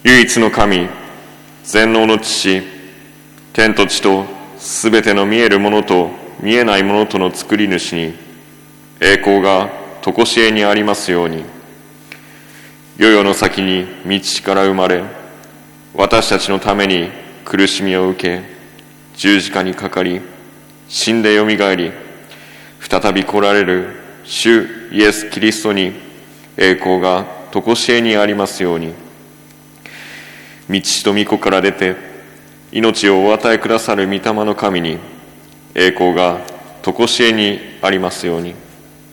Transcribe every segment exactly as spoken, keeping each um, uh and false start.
唯一の神、全能の父、天と地とすべての見えるものと見えないものとの作り主に、栄光がとこしえにありますように。世々の先に道から生まれ、私たちのために苦しみを受け、十字架にかかり、死んでよみがえり、再び来られる主イエス・キリストに栄光がとこしえにありますように。御父と御子から出て命をお与えくださる御霊の神に栄光がとこしえにありますように。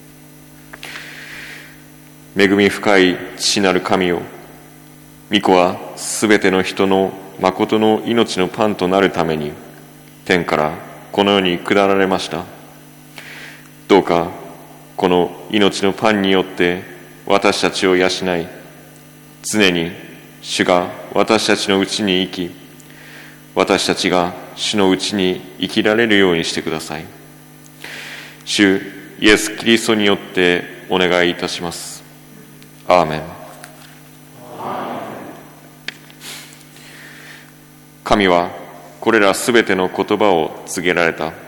恵み深い父なる神よ、御子はすべての人の誠の命のパンとなるために天からこの世に下られました。どうかこの命のパンによって私たちを養い、常に主が私たちのうちに生き、私たちが主のうちに生きられるようにしてください。主イエス・キリストによってお願いいたします。アーメン。神はこれらすべての言葉を告げられた。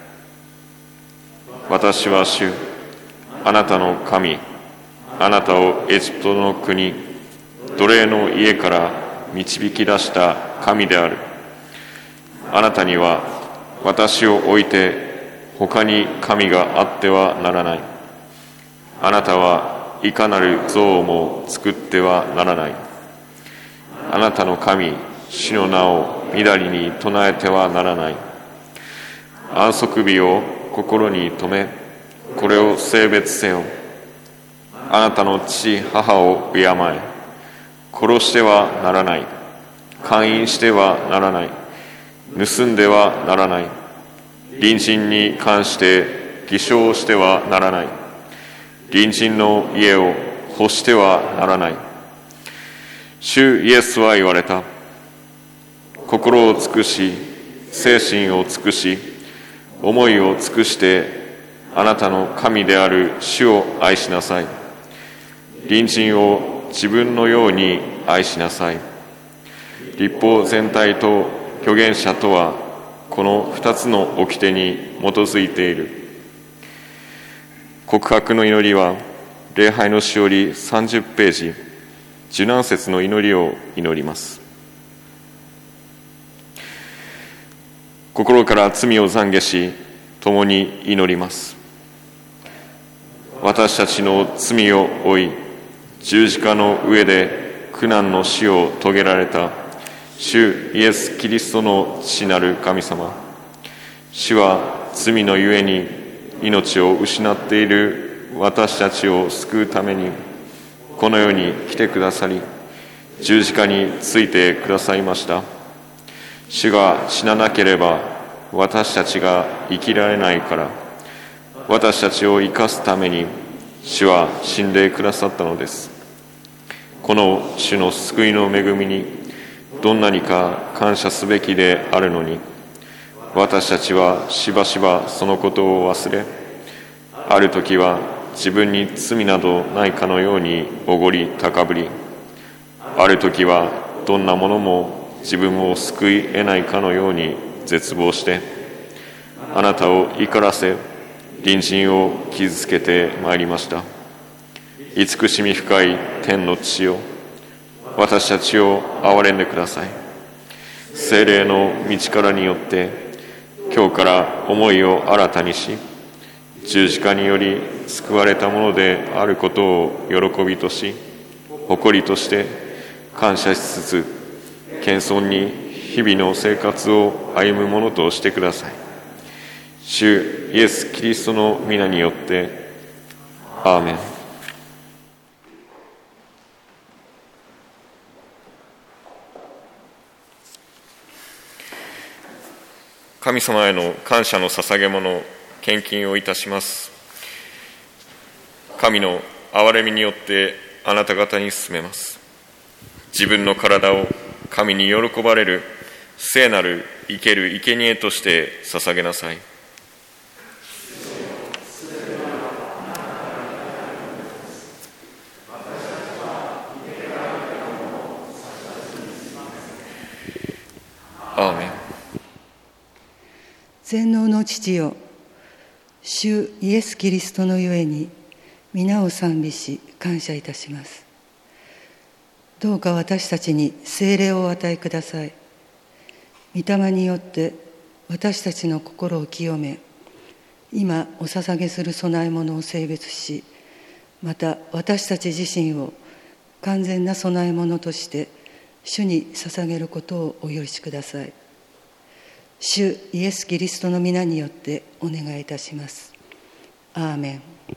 私は主、あなたの神、あなたをエジプトの国、奴隷の家から導き出した神である。あなたには私を置いて他に神があってはならない。あなたはいかなる像も作ってはならない。あなたの神、主の名をみだりに唱えてはならない。安息日を心に留め、これを聖別せよ。あなたの父母を敬え。殺してはならない。姦淫してはならない。盗んではならない。隣人に関して偽証してはならない。隣人の家を欲してはならない。主イエスは言われた。心を尽くし、精神を尽くし、思いを尽くしてあなたの神である主を愛しなさい。隣人を自分のように愛しなさい。律法全体と預言者とはこの二つの掟に基づいている。告白の祈りは礼拝のしおりさんじゅっページ、受難節の祈りを祈ります。心から罪を懺悔し、共に祈ります。私たちの罪を負い、十字架の上で苦難の死を遂げられた主イエス・キリストの父なる神様。主は罪のゆえに命を失っている私たちを救うためにこの世に来てくださり、十字架についてくださいました。主が死ななければ私たちが生きられないから、私たちを生かすために主は死んでくださったのです。この主の救いの恵みにどんなにか感謝すべきであるのに、私たちはしばしばそのことを忘れ、ある時は自分に罪などないかのようにおごり高ぶり、ある時はどんなものも自分を救い得ないかのように絶望して、あなたを怒らせ、隣人を傷つけてまいりました。慈しみ深い天の父よ、私たちを憐れんでください。聖霊の道からによって今日から思いを新たにし、十字架により救われたものであることを喜びとし、誇りとして感謝しつつ、謙遜に日々の生活を歩むものとしてください。主イエス・キリストの皆によってアーメン。神様への感謝の捧げ物、献金をいたします。神の憐れみによってあなた方に進めます。自分の体を神に喜ばれる聖なる生ける生贄として捧げなさい。 全能の父よ、主イエス・キリストのゆえに皆を賛美し感謝いたします。どうか私たちに聖霊をお与えください。御霊によって私たちの心を清め、今お捧げする供え物を性別し、また私たち自身を完全な供え物として主に捧げることをお許しください。主イエス・キリストの皆によってお願いいたします。アーメン。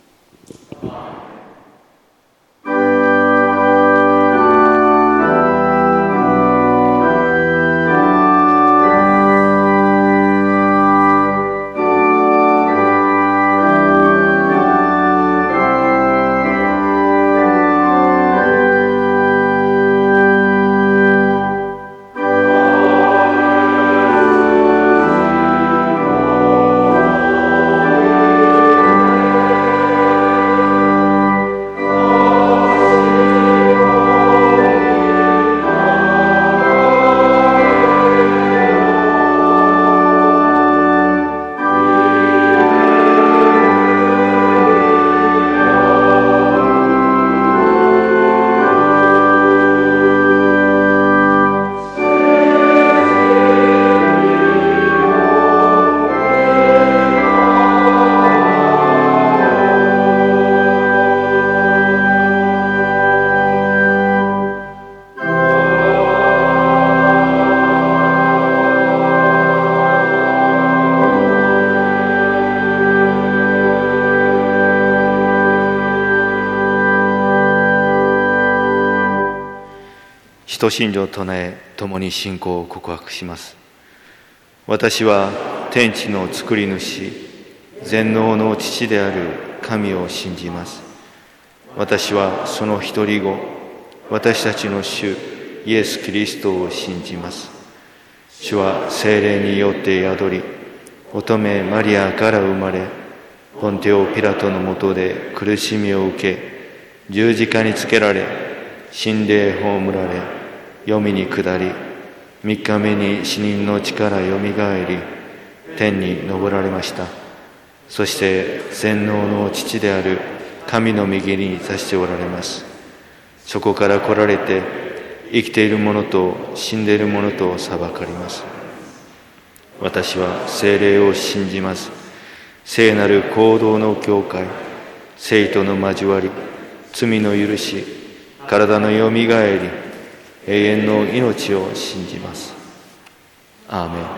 使徒信条を唱え、共に信仰を告白します。私は天地の作り主、全能の父である神を信じます。私はその一人子、私たちの主イエス・キリストを信じます。主は聖霊によって宿り、乙女マリアから生まれ、ポンテオ・ピラトの下で苦しみを受け、十字架につけられ、死んで葬られ、黄泉に下り、三日目に死人の地からよみがえり、天に昇られました。そして全能の父である神の右に座しておられます。そこから来られて、生きている者と死んでいる者と裁かれます。私は聖霊を信じます。聖なる行動の教会、聖との交わり、罪の許し、体のよみがえり、永遠の命を信じます。アーメン。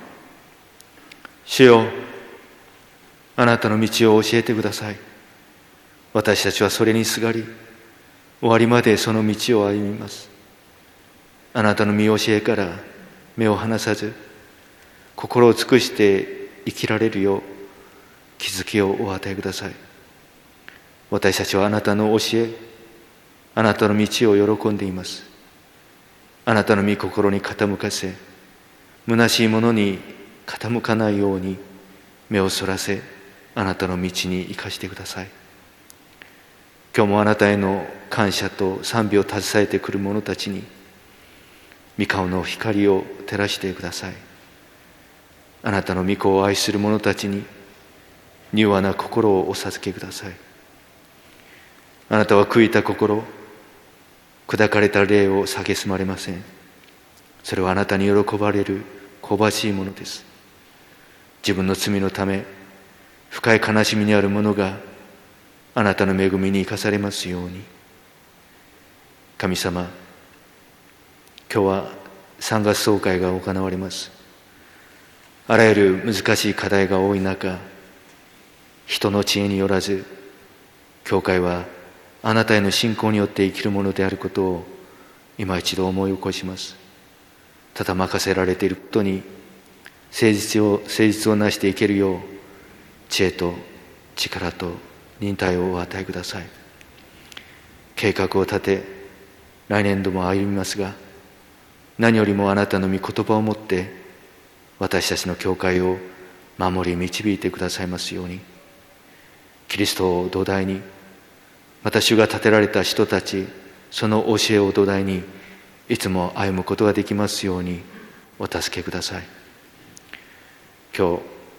主よ、あなたの道を教えてください。私たちはそれにすがり、終わりまでその道を歩みます。あなたの御教えから目を離さず、心を尽くして生きられるよう気づきをお与えください。私たちはあなたの教え、あなたの道を喜んでいます。あなたの御心に傾かせ、虚しいものに傾かないように目をそらせ、あなたの道に生かしてください。今日もあなたへの感謝と賛美を携えてくる者たちに、御顔の光を照らしてください。あなたの御子を愛する者たちに、柔和な心をお授けください。あなたは悔いた心、砕かれた霊を蔑まれません。それはあなたに喜ばれる香ばしいものです。自分の罪のため深い悲しみにある者があなたの恵みに生かされますように。神様、今日は三月総会が行われます。あらゆる難しい課題が多い中、人の知恵によらず、教会はあなたへの信仰によって生きるものであることを今一度思い起こします。ただ任せられていることに誠実を誠実をなしていけるよう、知恵と力と忍耐をお与えください。計画を立て、来年度も歩みますが、何よりもあなたの御言葉をもって私たちの教会を守り導いてくださいますように。キリストを土台に、また主が立てられた人たち、その教えを土台にいつも歩むことができますようにお助けください。今日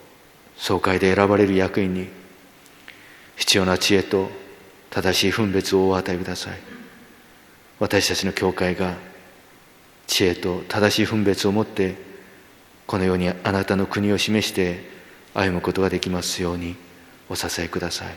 総会で選ばれる役員に必要な知恵と正しい分別をお与えください。私たちの教会が知恵と正しい分別を持ってこのようにあなたの国を示して歩むことができますようにお支えください。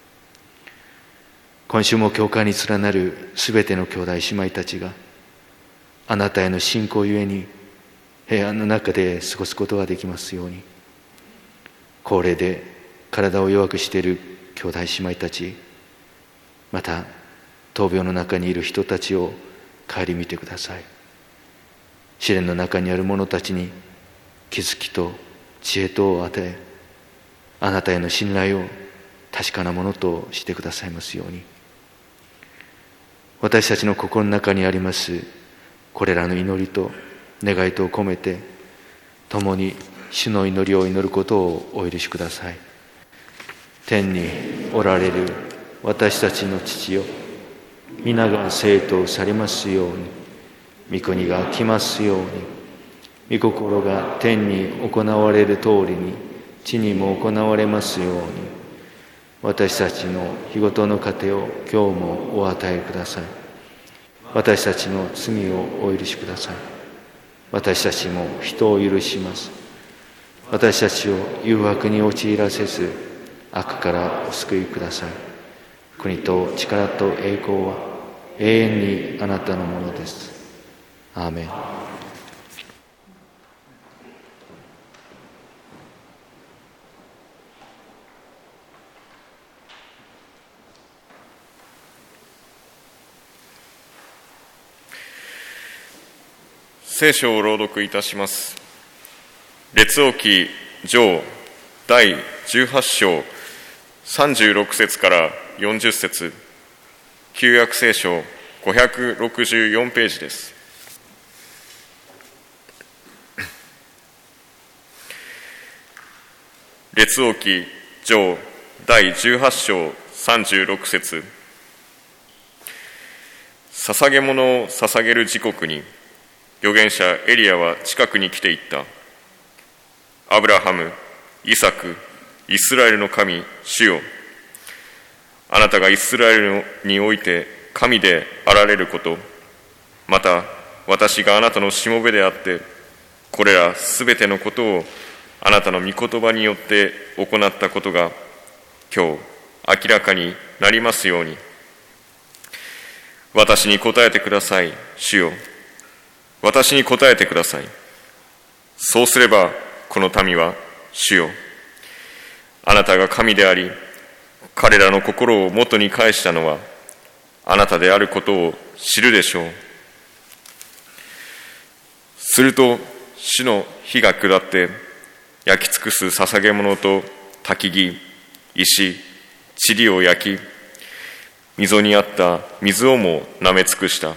今週も教会に連なるすべての兄弟姉妹たちがあなたへの信仰ゆえに平安の中で過ごすことができますように、高齢で体を弱くしている兄弟姉妹たち、また闘病の中にいる人たちを顧みてください。試練の中にある者たちに気づきと知恵とを与え、あなたへの信頼を確かなものとしてくださいますように。私たちの心の中にありますこれらの祈りと願いとを込めて、共に主の祈りを祈ることをお許しください。天におられる私たちの父よ、皆が聖とされますように、御国が来ますように、御心が天に行われる通りに地にも行われますように、私たちの日ごとの糧を今日もお与えください。私たちの罪をお許しください。私たちも人を許します。私たちを誘惑に陥らせず悪からお救いください。国と力と栄光は永遠にあなたのものです。アーメン。 聖書を朗読いたします。列王記上だいじゅうはち章さんじゅうろく節からよんじゅう節、旧約聖書ごひゃくろくじゅうよんページです。列王記上だいじゅうはち章さんじゅうろく節、捧げ物を捧げる時刻に預言者エリアは近くに来ていった。アブラハム、イサク、イスラエルの神、主よ。あなたがイスラエルにおいて神であられること、また私があなたのしもべであって、これらすべてのことをあなたの御言葉によって行ったことが今日明らかになりますように。私に答えてください、主よ。私に答えてください。そうすればこの民は、主よ、あなたが神であり、彼らの心を元に返したのはあなたであることを知るでしょう。すると主の火が下って焼き尽くす捧げ物と焚き木、石、塵を焼き、溝にあった水をも舐め尽くした。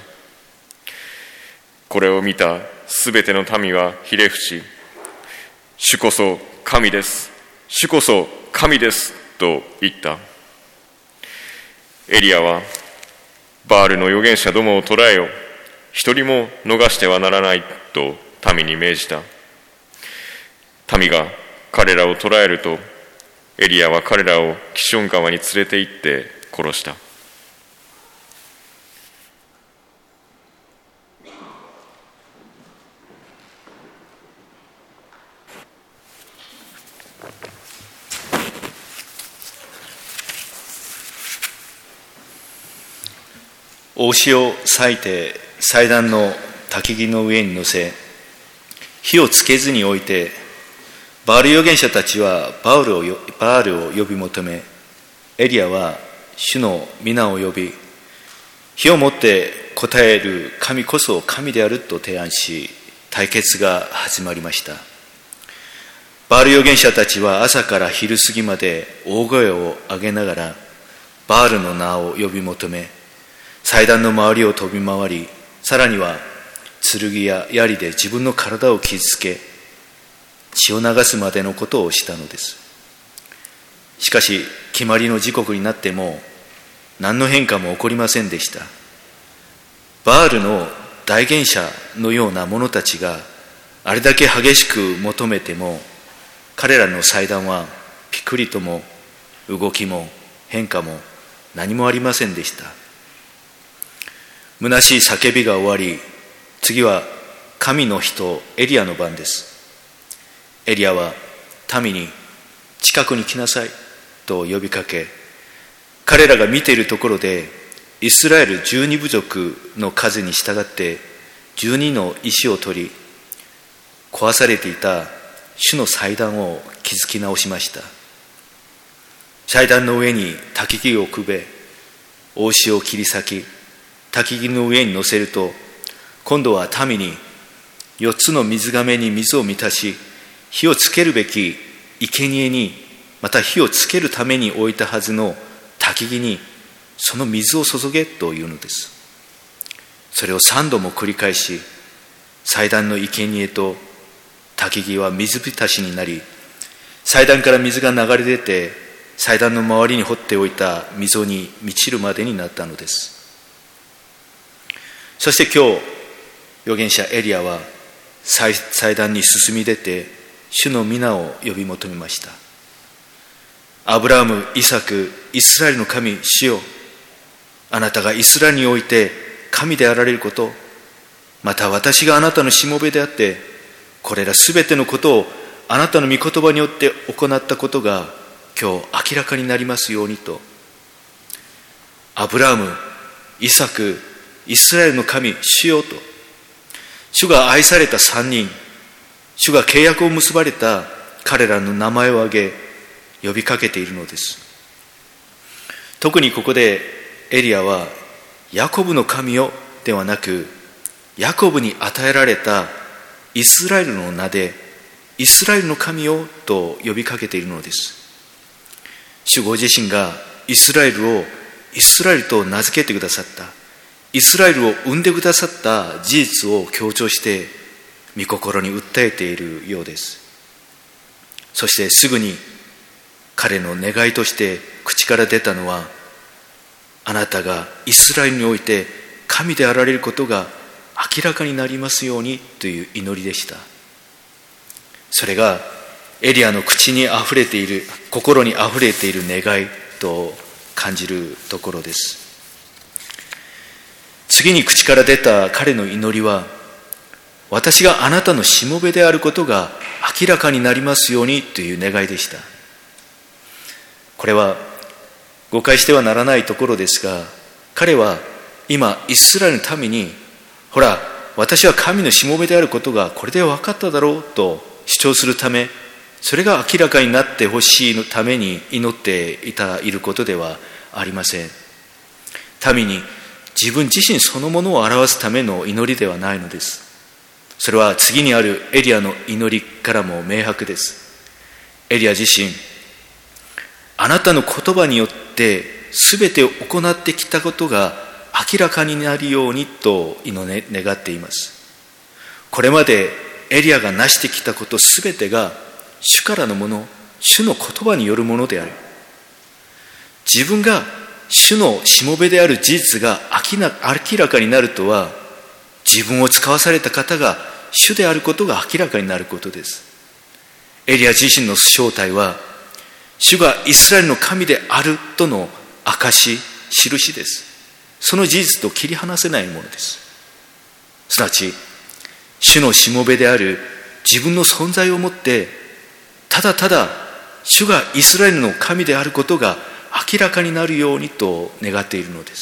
これを見たすべての民はひれ伏し、主こそ神です、主こそ神ですと言った。エリアは、バールの預言者どもを捕らえよ、一人も逃してはならないと民に命じた。民が彼らを捕らえると、エリアは彼らをキション川に連れて行って殺した。 お牛を裂いて祭壇の焚き木の上に乗せ、火をつけずに置いて、バール預言者たちはバールをバールを呼び求め、エリアは主の皆を呼び、火をもって答える神こそ神であると提案し、対決が始まりました。バール預言者たちは朝から昼過ぎまで大声を上げながらバールの名を呼び求め、祭壇の周りを飛び回り、さらには剣や槍で自分の体を傷つけ、血を流すまでのことをしたのです。しかし決まりの時刻になっても何の変化も起こりませんでした。バールの代言者のような者たちがあれだけ激しく求めても、彼らの祭壇はピクリとも動きも変化も何もありませんでした。虚しい叫びが終わり、次は神の人エリアの番です。エリアは民に近くに来なさいと呼びかけ、彼らが見ているところでイスラエル十二部族の数に従って十二の石を取り、壊されていた主の祭壇を築き直しました。祭壇の上に焚き木をくべ、大石を切り裂き、焚き木の上に乗せると、今度は民に四つの水がめに水を満たし、火をつけるべき生贄にまた火をつけるために置いたはずの焚き木にその水を注げというのです。それを三度も繰り返し、祭壇の生贄と焚き木は水浸しになり、祭壇から水が流れ出て祭壇の周りに掘っておいた溝に満ちるまでになったのです。そして今日預言者エリアは祭壇に進み出て主の皆を呼び求めました。アブラハム、イサク、イスラエルの神、主よ、あなたがイスラエルにおいて神であられること、また私があなたのしもべであって、これらすべてのことをあなたの御言葉によって行ったことが今日明らかになりますようにと、アブラハム、イサク、イスラエルの神、主よと、主が愛された三人、主が契約を結ばれた彼らの名前を挙げ呼びかけているのです。特にここでエリアはヤコブの神よではなく、ヤコブに与えられたイスラエルの名でイスラエルの神よと呼びかけているのです。主ご自身がイスラエルをイスラエルと名付けてくださった、イスラエルを生んでくださった事実を強調して御心に訴えているようです。そしてすぐに彼の願いとして口から出たのは、あなたがイスラエルにおいて神であられることが明らかになりますようにという祈りでした。それがエリアの口にあふれている、心にあふれている願いと感じるところです。次に口から出た彼の祈りは、私があなたのしもべであることが明らかになりますようにという願いでした。これは誤解してはならないところですが、彼は今イスラエルの民に、ほら私は神のしもべであることがこれで分かっただろうと主張するため、それが明らかになってほしいのために祈っていたいることではありません。民に自分自身そのものを表すための祈りではないのです。それは次にあるエリアの祈りからも明白です。エリア自身、あなたの言葉によって全てを行ってきたことが明らかになるようにと祈り願っています。これまでエリアが成してきたこと全てが主からのもの、主の言葉によるものである。自分が主のしもべである事実が明らかになるとは、自分を使わされた方が主であることが明らかになることです。エリア自身の正体は、主がイスラエルの神であるとの証、印です。その事実と切り離せないものです。すなわち、主のしもべである自分の存在をもって、ただただ主がイスラエルの神であることが明らかになるようにと願っているのです。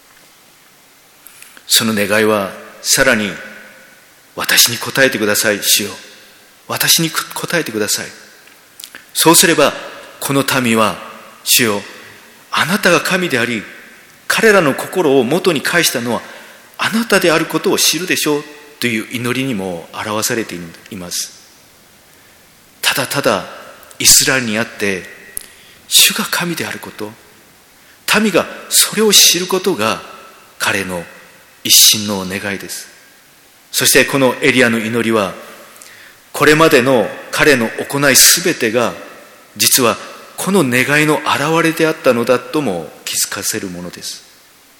その願いはさらに、私に答えてください、主よ。私に答えてください。そうすればこの民は、主よ、あなたが神であり、彼らの心を元に返したのはあなたであることを知るでしょうという祈りにも表されています。ただただイスラエルにあって主が神であること、民がそれを知ることが彼の一心の願いです。そしてこのエリアの祈りは、これまでの彼の行いすべてが実はこの願いの表れであったのだとも気づかせるものです。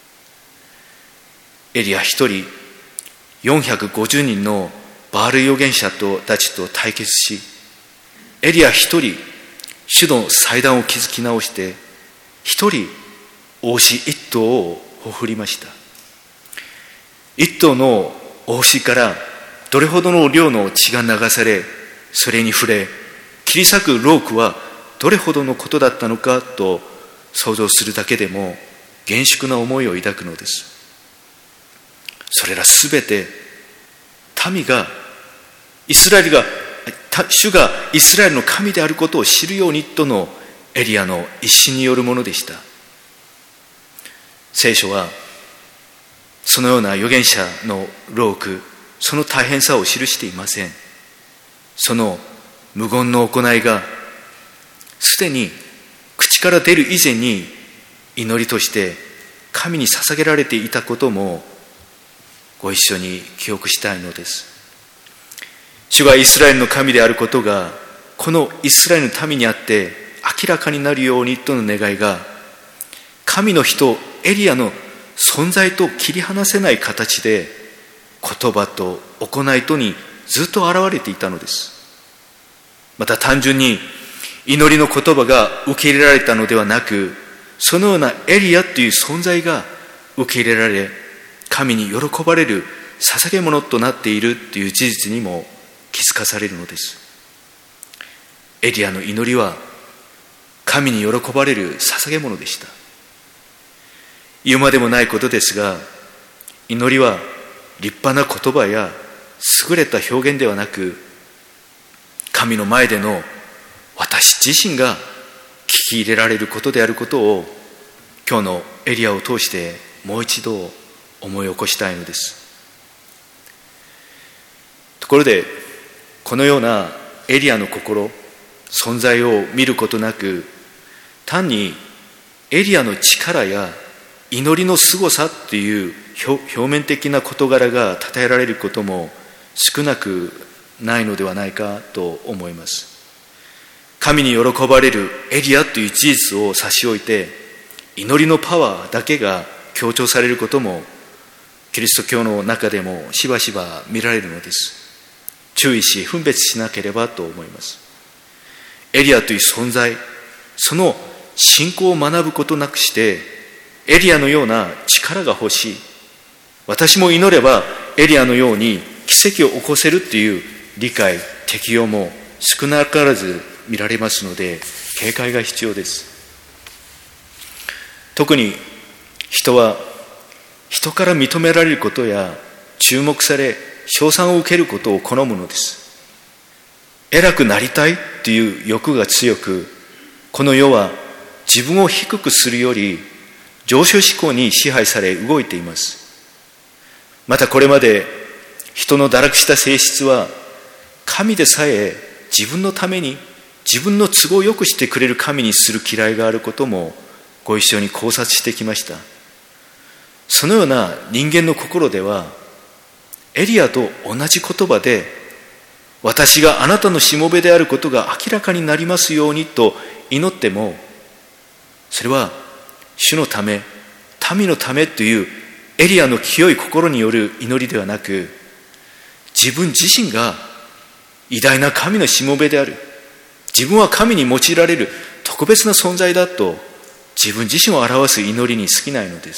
エリア一人よんひゃくごじゅうにんのバール預言者たちと対決し、エリア一人主の祭壇を築き直して、一人王子一頭をほふりました。一頭の王子からどれほどの量の血が流され、それに触れ、切り裂くロークはどれほどのことだったのかと想像するだけでも厳粛な思いを抱くのです。それらすべて民がイスラエルが主がイスラエルの神であることを知るようにとのエリアの一心によるものでした。聖書はそのような預言者の労苦、その大変さを記していません。その無言の行いがすでに口から出る以前に祈りとして神に捧げられていたこともご一緒に記憶したいのです。主がイスラエルの神であることがこのイスラエルの民にあって明らかになるようにとの願いが、神の人エリアの存在と切り離せない形で言葉と行いとにずっと現れていたのです。また単純に祈りの言葉が受け入れられたのではなく、そのようなエリアという存在が受け入れられ、神に喜ばれる捧げ物となっているという事実にも気づかされるのです。エリアの祈りは神に喜ばれる捧げ物でした。言うまでもないことですが、祈りは立派な言葉や優れた表現ではなく、神の前での私自身が聞き入れられることであることを、今日のエリアを通してもう一度思い起こしたいのです。ところで、このようなエリアの心、存在を見ることなく、単にエリアの力や祈りの凄さっていう表面的な事柄が称えられることも少なくないのではないかと思います。神に喜ばれるエリアという事実を差し置いて、祈りのパワーだけが強調されることもキリスト教の中でもしばしば見られるのです。注意し分別しなければと思います。エリアという存在、その信仰を学ぶことなくして、エリアのような力が欲しい、私も祈ればエリアのように奇跡を起こせるという理解、適用も少なからず見られますので、警戒が必要です。特に人は人から認められることや注目され称賛を受けることを好むのです。偉くなりたいという欲が強く、この世は自分を低くするより上昇志向に支配され動いています。またこれまで人の堕落した性質は、神でさえ自分のために自分の都合を良くしてくれる神にする嫌いがあることもご一緒に考察してきました。そのような人間の心では、エリアと同じ言葉で、私があなたのしもべであることが明らかになりますようにと祈っても、それは主のため、民のためというエリアの清い心による祈りではなく、自分自身が偉大な神のしもべである、自分は神に用いられる特別な存在だと自分自身を表す祈りに過ぎないのです。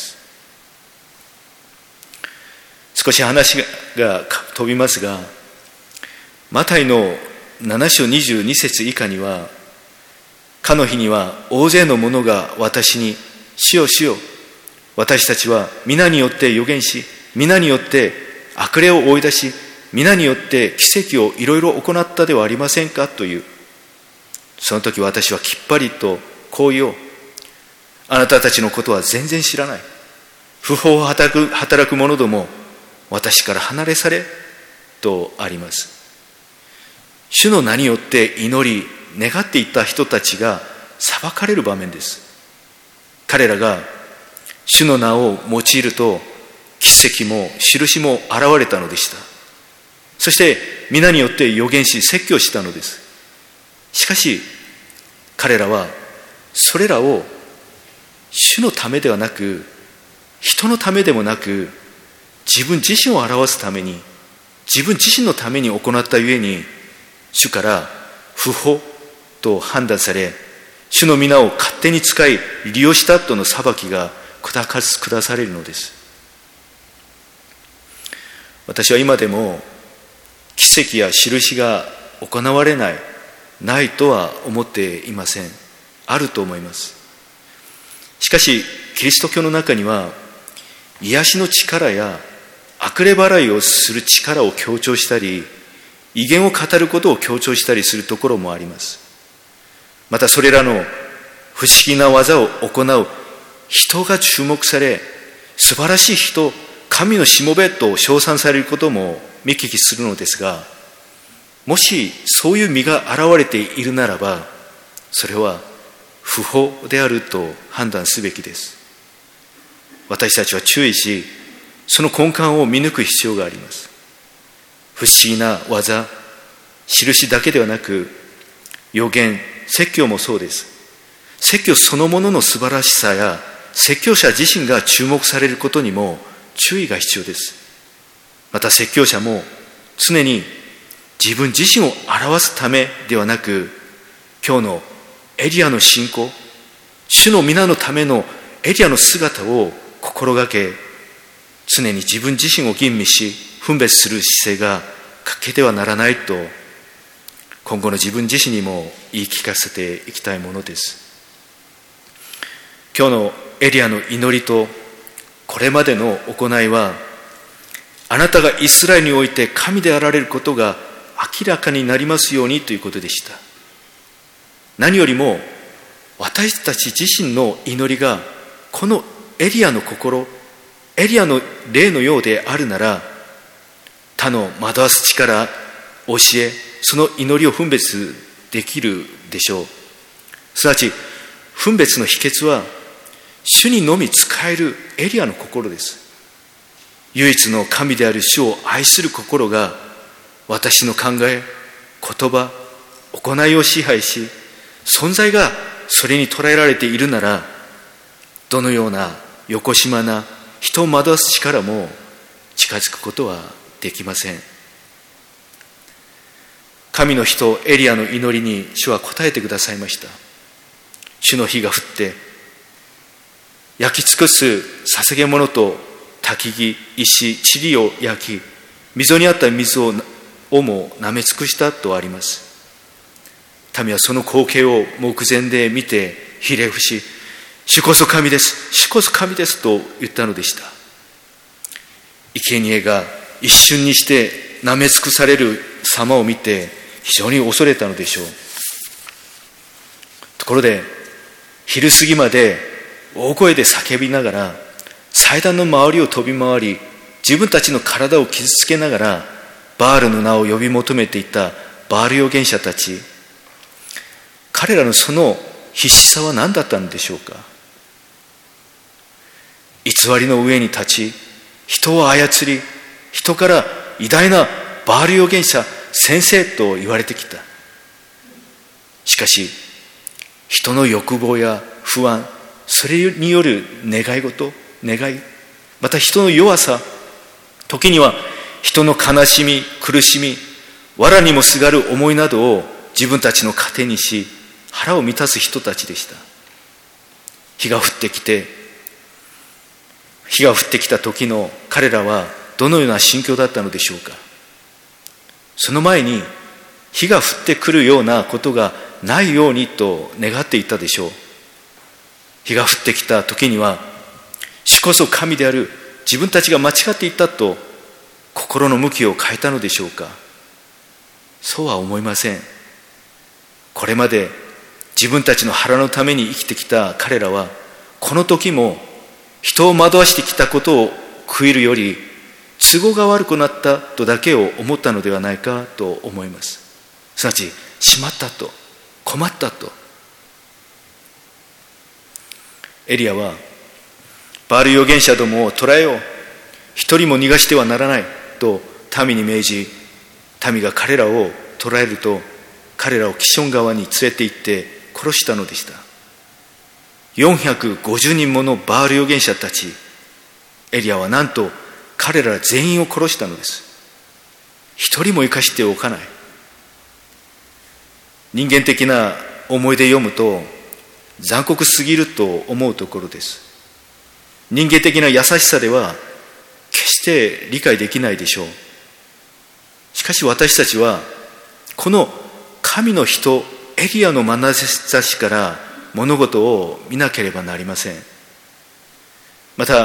少し話が飛びますが、マタイのなな章にじゅうに節以下には、かの日には大勢の者が私に、主よ主よ、私たちは皆によって預言し、皆によって悪霊を追い出し、皆によって奇跡をいろいろ行ったではありませんかという。その時私はきっぱりとこう言おう。あなたたちのことは全然知らない。不法を働く、働く者ども、私から離れされとあります。主の名によって祈り、願っていた人たちが裁かれる場面です。彼らが主の名を用いると、奇跡も印も現れたのでした。そして皆によって預言し説教したのです。しかし彼らはそれらを主のためではなく、人のためでもなく、自分自身を表すために、自分自身のために行ったゆえに、主から不法、 と判断され、主の皆を勝手に使い利用したとの裁きが下されるのです。私は今でも奇跡や印が行われない、ないとは思っていません。あると思います。しかしキリスト教の中には癒しの力や悪霊払いをする力を強調したり、異言を語ることを強調したりするところもあります。またそれらの不思議な技を行う人が注目され、素晴らしい人、神のしもべと称賛されることも見聞きするのですが、もしそういう実が現れているならば、それは不法であると判断すべきです。私たちは注意し、その根幹を見抜く必要があります。不思議な技、印だけではなく、預言、説教もそうです。説教そのものの素晴らしさや、説教者自身が注目されることにも注意が必要です。また説教者も常に自分自身を表すためではなく、今日のエリアの信仰、主の皆のためのエリアの姿を心がけ、常に自分自身を吟味し分別する姿勢が欠けてはならないと、今後の自分自身にも言い聞かせていきたいものです。今日のエリアの祈りとこれまでの行いは、あなたがイスラエルにおいて神であられることが明らかになりますようにということでした。何よりも私たち自身の祈りがこのエリアの心、エリアの霊のようであるなら、他の惑わす力、教え、その祈りを分別できるでしょう。すなわち分別の秘訣は、主にのみ仕えるエリアの心です。唯一の神である主を愛する心が私の考え、言葉、行いを支配し、存在がそれに捉えられているなら、どのようなよこしまな人を惑わす力も近づくことはできません。神の人エリアの祈りに主は答えてくださいました。主の火が降って焼き尽くす捧げ物と焚き木、石、塵を焼き、溝にあった水ををも舐め尽くしたとあります。民はその光景を目前で見てひれ伏し、主こそ神です、主こそ神ですと言ったのでした。生贄が一瞬にして舐め尽くされる様を見て非常に恐れたのでしょう。ところで昼過ぎまで大声で叫びながら祭壇の周りを飛び回り、自分たちの体を傷つけながらバールの名を呼び求めていたバール預言者たち、彼らのその必死さは何だったのでしょうか。偽りの上に立ち、人を操り、人から偉大なバール預言者先生と言われてきた。しかし人の欲望や不安、それによる願い事、願い、また人の弱さ、時には人の悲しみ、苦しみ、藁にもすがる思いなどを自分たちの糧にし、腹を満たす人たちでした。日が降ってきて日が降ってきた時の彼らはどのような心境だったのでしょうか。その前に日が降ってくるようなことがないようにと願っていたでしょう。日が降ってきた時には、主こそ神である、自分たちが間違っていたと心の向きを変えたのでしょうか。そうは思いません。これまで自分たちの腹のために生きてきた彼らは、この時も人を惑わしてきたことを悔いるより、都合が悪くなったとだけを思ったのではないかと思います。すなわち、しまったと、困ったと。エリアは、バール預言者どもを捕らえよう、一人も逃がしてはならないと民に命じ、民が彼らを捕らえると、彼らをキション川に連れて行って殺したのでした。よんひゃくごじゅうにんものバール預言者たち、エリアはなんと彼ら全員を殺したのです。一人も生かしておかない。人間的な思い出読むと残酷すぎると思うところです。人間的な優しさでは決して理解できないでしょう。しかし私たちはこの神の人エリアの眼差しから物事を見なければなりません。また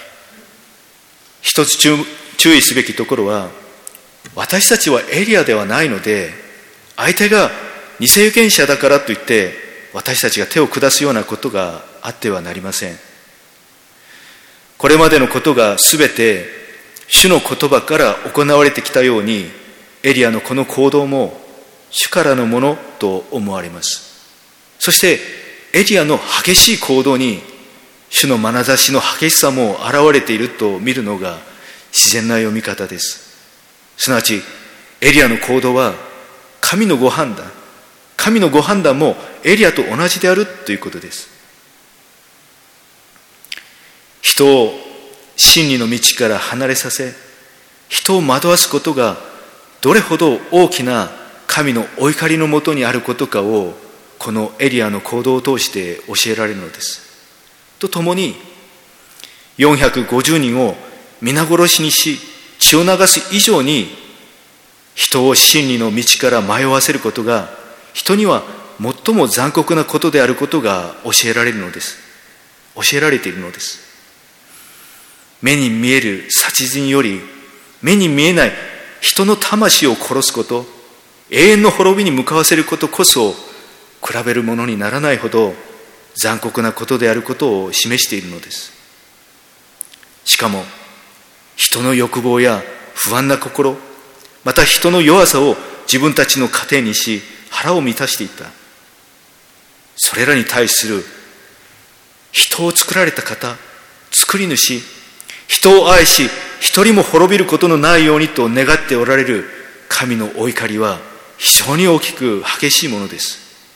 一つ注意すべきところは、私たちはエリアではないので、相手が偽預言者だからといって私たちが手を下すようなことがあってはなりません。これまでのことがすべて主の言葉から行われてきたように、エリアのこの行動も主からのものと思われます。そしてエリアの激しい行動に主の眼差しの激しさも現れていると見るのが自然な読み方です。すなわちエリアの行動は神のご判断、神のご判断もエリアと同じであるということです。人を真理の道から離れさせ、人を惑わすことがどれほど大きな神のお怒りのもとにあることかを、このエリアの行動を通して教えられるのです。とともによんひゃくごじゅうにんを皆殺しにし血を流す以上に、人を真理の道から迷わせることが人には最も残酷なことであることが教えられるのです。教えられているのです。目に見える殺人より目に見えない人の魂を殺すこと、永遠の滅びに向かわせることこそ比べるものにならないほど残酷なことであることを示しているのです。しかも人の欲望や不安な心、また人の弱さを自分たちの糧にし腹を満たしていた。それらに対する人を作られた方、作り主、人を愛し一人も滅びることのないようにと願っておられる神のお怒りは非常に大きく激しいものです。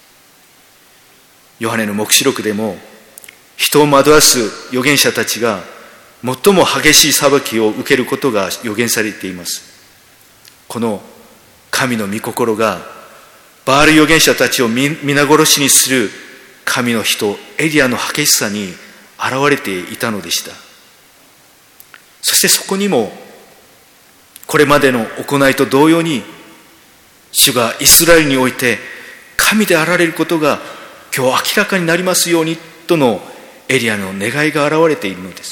ヨハネの黙示録でも、人を惑わす預言者たちが最も激しい裁きを受けることが予言されています。この神の御心がバール預言者たちを皆殺しにする神の人エリアの激しさに現れていたのでした。そしてそこにもこれまでの行いと同様に、主がイスラエルにおいて神であられることが今日明らかになりますようにとのエリアの願いが現れているのです。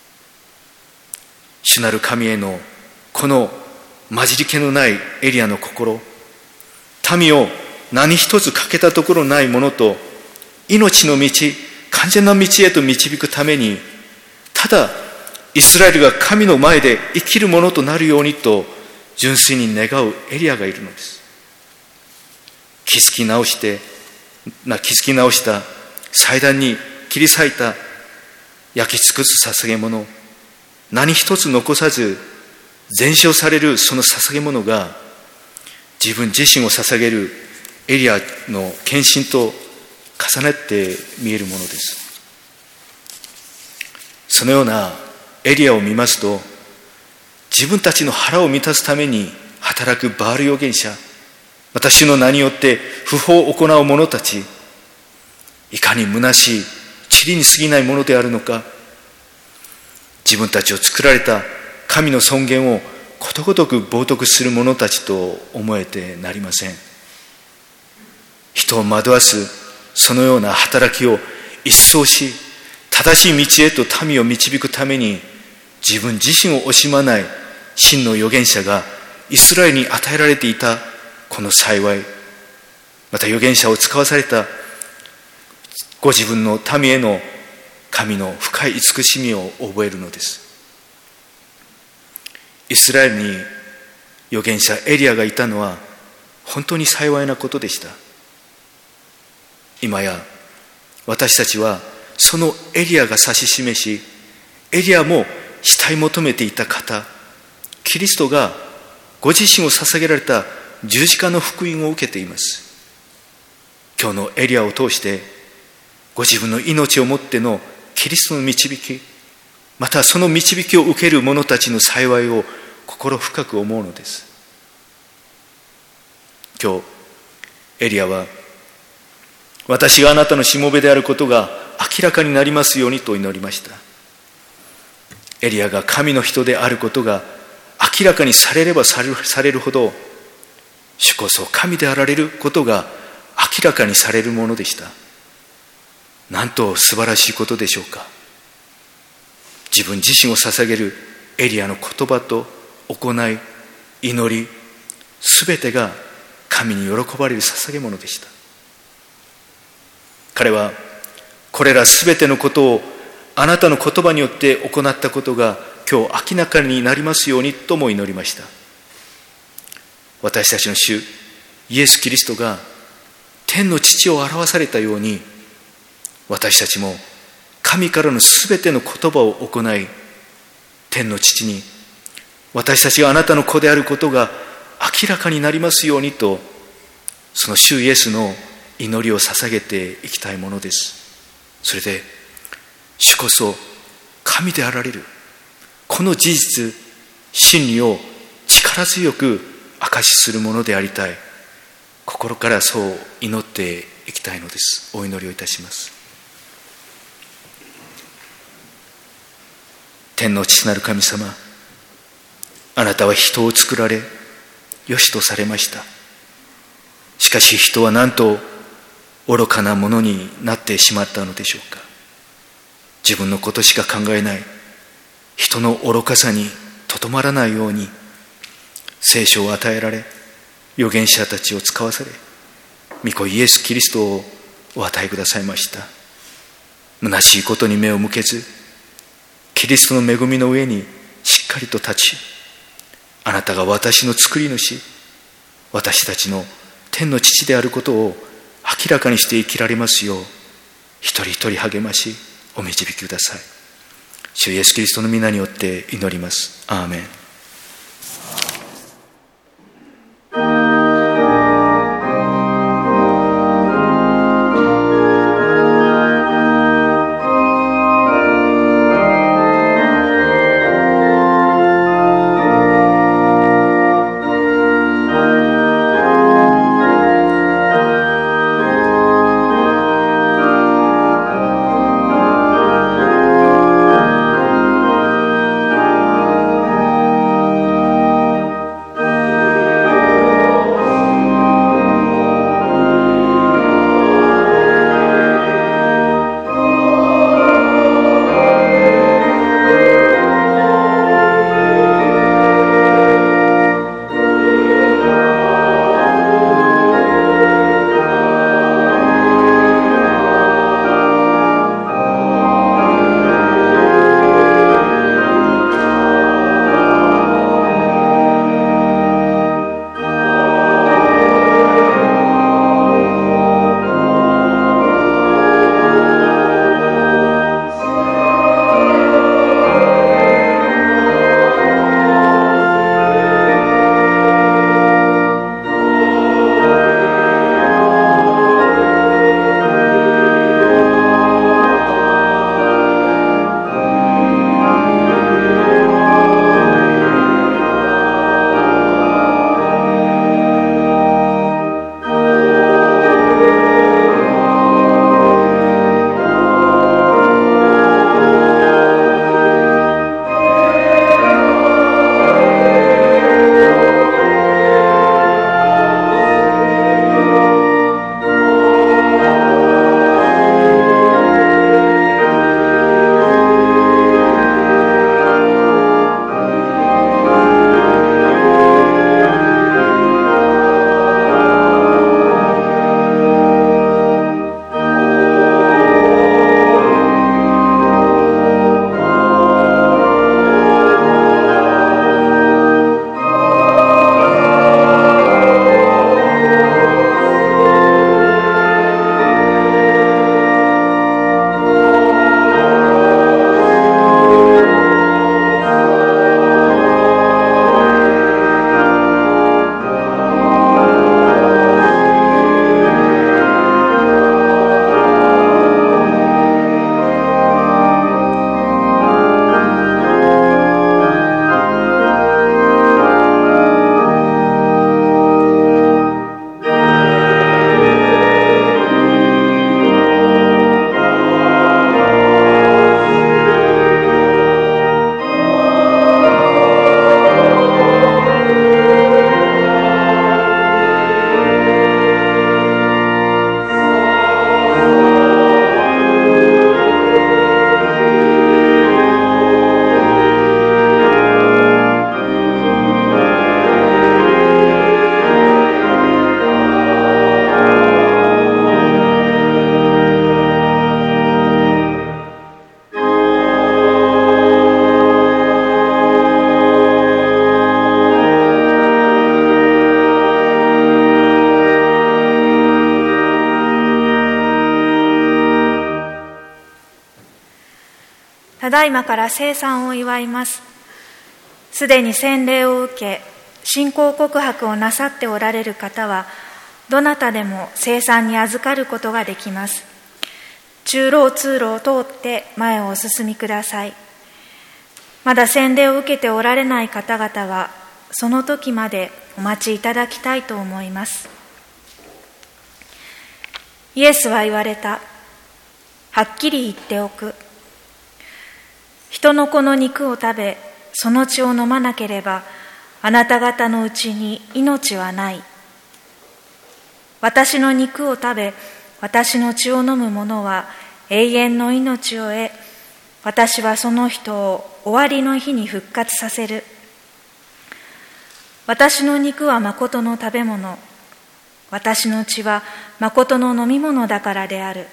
主なる神へのこの混じり気のないエリアの心、民を何一つ欠けたところないものと命の道、完全な道へと導くために、ただイスラエルが神の前で生きるものとなるようにと純粋に願うエリアがいるのです。気づき直してな気づき直した祭壇に切り裂いた焼き尽くす捧げ物、何一つ残さず全焼されるその捧げ物が自分自身を捧げるエリアの献身と重ねて見えるものです。そのようなエリアを見ますと、自分たちの腹を満たすために働くバール預言者、また主の名によって不法を行う者たち、いかに虚しい塵に過ぎないものであるのか、自分たちを作られた神の尊厳をことごとく冒涜する者たちと思えてなりません。人を惑わすそのような働きを一掃し、正しい道へと民を導くために自分自身を惜しまない真の預言者がイスラエルに与えられていたこの幸い、また預言者を使わされたご自分の民への神の深い慈しみを覚えるのです。イスラエルに預言者エリアがいたのは本当に幸いなことでした。今や私たちはそのエリアが指し示し、エリアも慕い求めていた方、キリストがご自身を捧げられた十字架の福音を受けています。今日のエリアを通してご自分の命をもってのキリストの導き、またその導きを受ける者たちの幸いを心深く思うのです。今日エリアは私があなたのしもべであることが明らかになりますようにと祈りました。エリアが神の人であることが明らかにされればされる、されるほど、主こそ神であられることが明らかにされるものでした。なんと素晴らしいことでしょうか。自分自身を捧げるエリアの言葉と行い、祈り、すべてが神に喜ばれる捧げ物でした。彼はこれらすべてのことをあなたの言葉によって行ったことが今日明らかになりますようにとも祈りました。私たちの主イエス・キリストが天の父を表されたように、私たちも神からのすべての言葉を行い、天の父に私たちがあなたの子であることが明らかになりますようにと、その主イエスの祈りを捧げていきたいものです。それで主こそ神であられる、この事実真理を力強く証しするものでありたい、心からそう祈っていきたいのです。お祈りをいたします。天の父なる神様、あなたは人を作られよしとされました。しかし人はなんと愚かなものになってしまったのでしょうか。自分のことしか考えない人の愚かさにとどまらないように聖書を与えられ、預言者たちを使わされ、御子イエス・キリストをお与えくださいました。虚しいことに目を向けず、キリストの恵みの上にしっかりと立ち、あなたが私の作り主、私たちの天の父であることを明らかにして生きられますよう、一人一人励ましお導きください。主イエスキリストの皆によって祈ります。アーメン。 「 だいまから聖餐を祝います。すでに洗礼を受け、信仰告白をなさっておられる方は、どなたでも聖餐に預かることができます。中廊通路を通って前をお進みください。まだ洗礼を受けておられない方々は、その時までお待ちいただきたいと思います。イエスは言われた。はっきり言っておく。人の子の肉を食べ、その血を飲まなければ、あなた方のうちに命はない。私の肉を食べ、私の血を飲む者は永遠の命を得、私はその人を終わりの日に復活させる。私の肉は誠の食べ物、私の血は誠の飲み物だからである。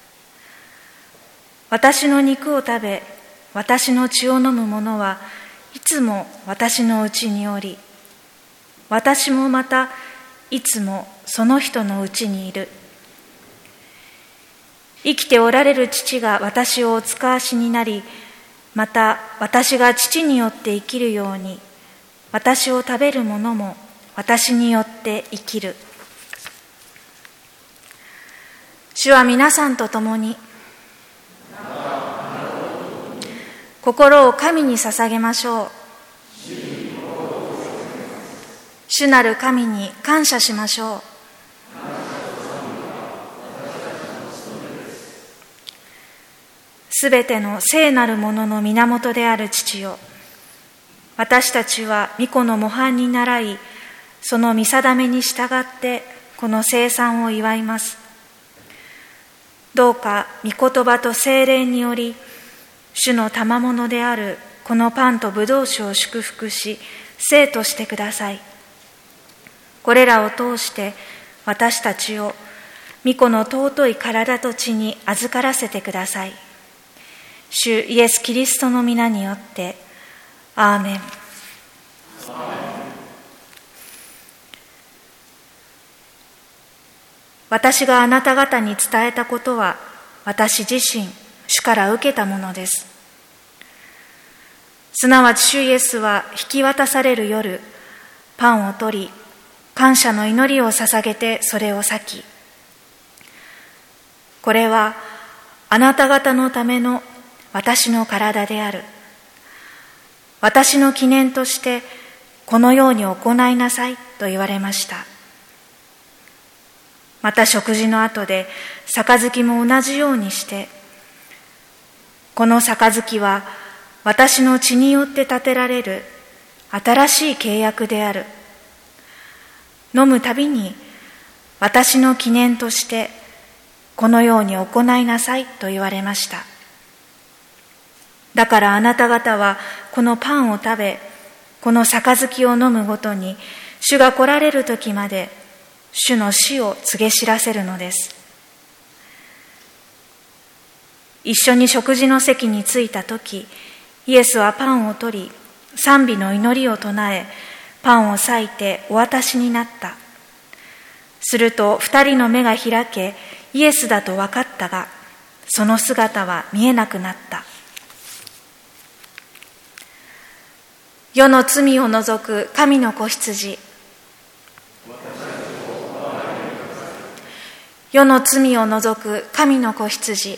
私の肉を食べ、私の血を飲む者はいつも私のうちにおり、私もまたいつもその人のうちにいる。生きておられる父が私をお使わしになり、また私が父によって生きるように、私を食べる者も私によって生きる。主は皆さんと共に、心を神に捧げましょう。主なる神に感謝しましょう。すべての聖なるものの源である父よ、私たちは御子の模範に倣い、その御定めに従ってこの聖餐を祝います。どうか御言葉と聖霊により、主の賜物であるこのパンと葡萄酒を祝福し、聖としてください。これらを通して私たちを御子の尊い体と血に預からせてください。主イエス・キリストの皆によって、アーメン。私があなた方に伝えたことは、私自身、主から受けたものです。すなわち主イエスは引き渡される夜、パンを取り、感謝の祈りを捧げてそれを裂き、これはあなた方のための私の体である。私の記念としてこのように行いなさいと言われました。また食事の後で杯も同じようにして、この杯は私の血によって立てられる新しい契約である。飲むたびに私の記念としてこのように行いなさいと言われました。だからあなた方はこのパンを食べ、この杯を飲むごとに、主が来られる時まで主の死を告げ知らせるのです。一緒に食事の席に着いた時、イエスはパンを取り、賛美の祈りを唱え、パンを裂いてお渡しになった。すると二人の目が開け、イエスだと分かったが、その姿は見えなくなった。世の罪を除く神の子羊。世の罪を除く神の子羊。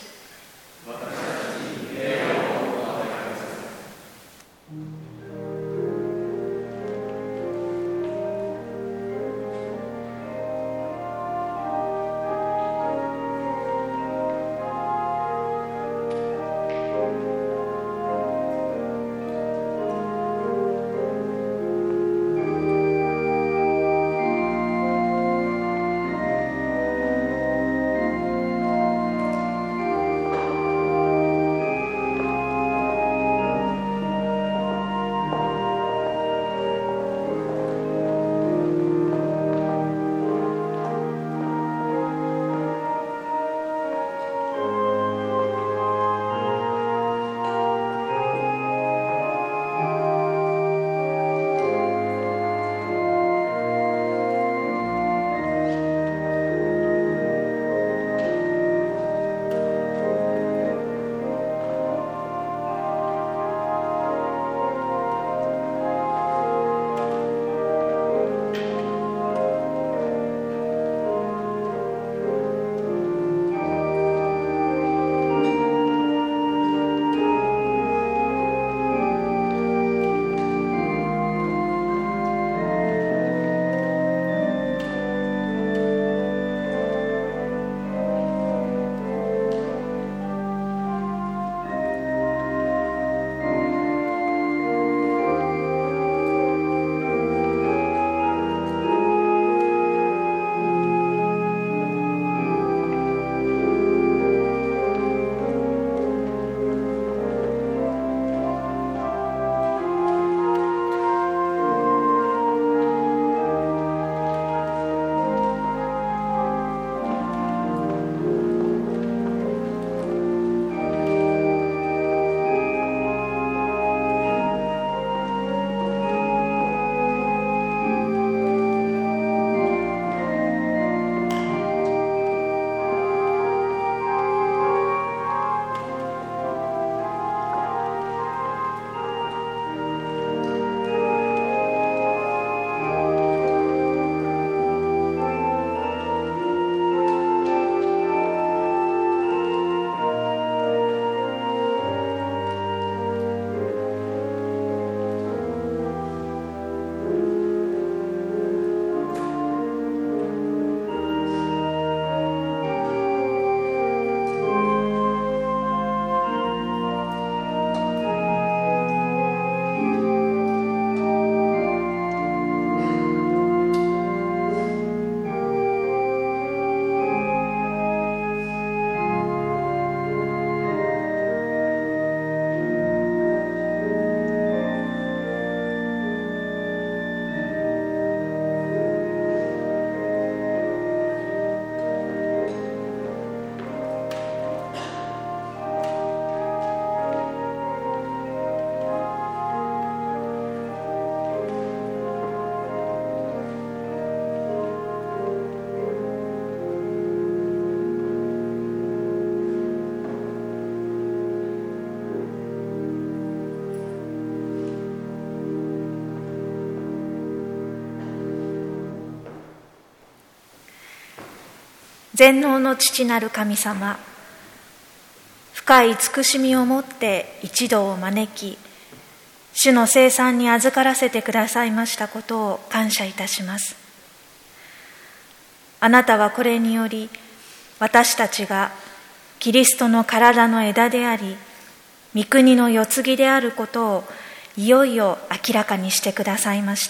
全能の父なる神様、深い慈しみをもって一同を招き、主の聖餐に預からせてくださいましたことを感謝いたします。あなたはこれにより、私たちがキリストの体の枝であり、御国の世継ぎであることをいよいよ明らかにしてくださいました。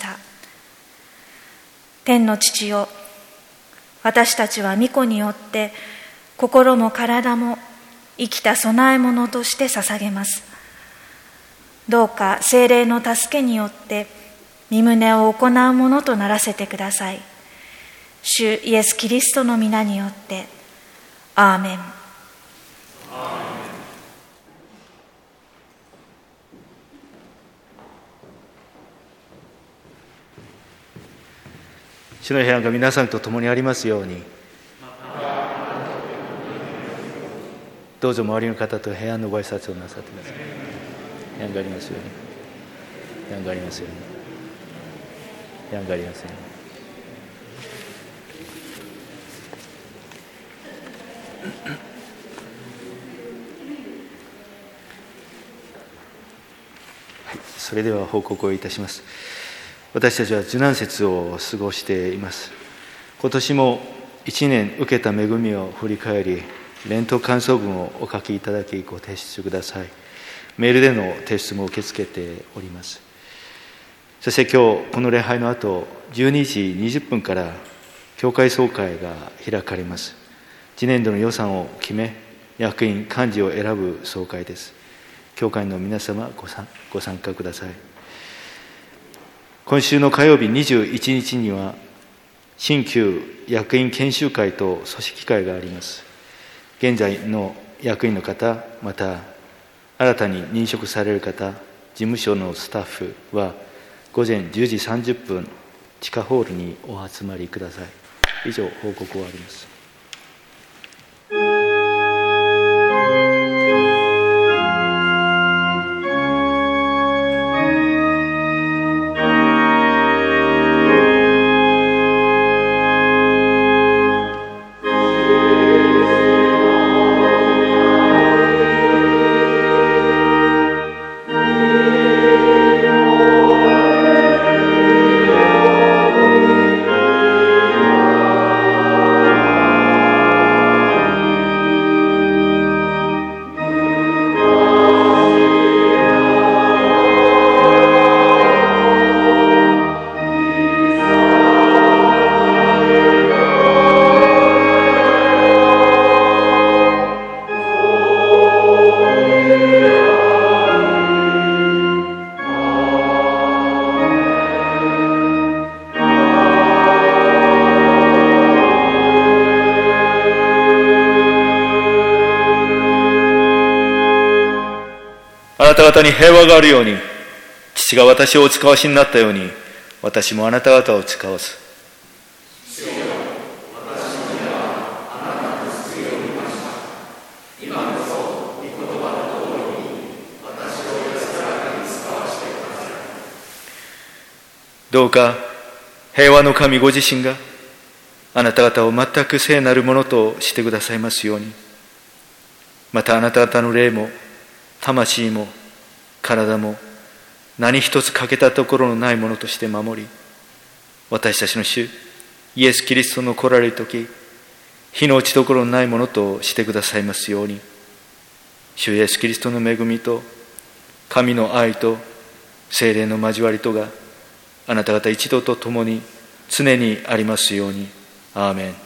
天の父よ、私たちは御子によって心も体も生きた供え物として捧げます。どうか聖霊の助けによって御旨を行うものとならせてください。主イエス・キリストの皆によってアーメン。 主の平安が皆さんと共にありますように。どうぞ周りの方と平安のご挨拶をなさってください。平安がありますように。平安がありますように。平安がありますように。はい、それでは報告をいたします。私たちは受難節を過ごしています。今年も一年受けた恵みを振り返り、連投感想文をお書きいただきご提出ください。メールでの提出も受け付けております。そして今日この礼拝の後じゅうにじにじゅっぷんから教会総会が開かれます。次年度の予算を決め、役員幹事を選ぶ総会です。教会の皆様ご参、ご参加ください。今週の火曜日にじゅういちにちには新旧役員研修会と組織会があります。現在の役員の方、また新たに任職される方、事務所のスタッフは午前じゅうじさんじゅっぷん地下ホールにお集まりください。以上報告終わります。あなた方に平和があるように、父が私をお使わしになったように、私もあなた方を使わす。主よ、私の目はあなたの救いを見ました。今こそ御言葉の通りに私を安らかに使わしてください。どうか平和の神ご自身があなた方を全く聖なるものとしてくださいますように。またあなた方の霊も魂も体も何一つ欠けたところのないものとして守り、私たちの主イエス・キリストの来られるとき、火の打ちどころのないものとしてくださいますように。主イエス・キリストの恵みと神の愛と聖霊の交わりとがあなた方一同と共に常にありますように。アーメン。